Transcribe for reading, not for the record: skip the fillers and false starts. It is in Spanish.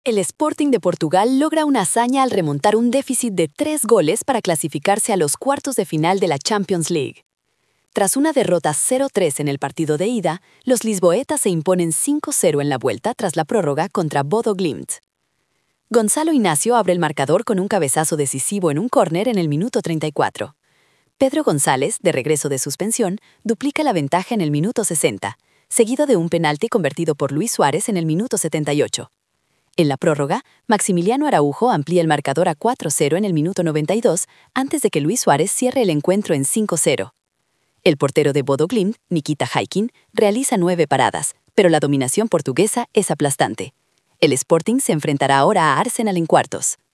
El Sporting de Portugal logra una hazaña al remontar un déficit de 3 goles para clasificarse a los cuartos de final de la Champions League. Tras una derrota 0-3 en el partido de ida, los lisboetas se imponen 5-0 en la vuelta tras la prórroga contra Bodo Glimt. Gonzalo Inacio abre el marcador con un cabezazo decisivo en un córner en el minuto 34. Pedro González, de regreso de suspensión, duplica la ventaja en el minuto 60, seguido de un penalti convertido por Luis Suárez en el minuto 78. En la prórroga, Maximiliano Araujo amplía el marcador a 4-0 en el minuto 92 antes de que Luis Suárez cierre el encuentro en 5-0. El portero de Bodo Glimt, Nikita Häkkinen, realiza 9 paradas, pero la dominación portuguesa es aplastante. El Sporting se enfrentará ahora a Arsenal en cuartos.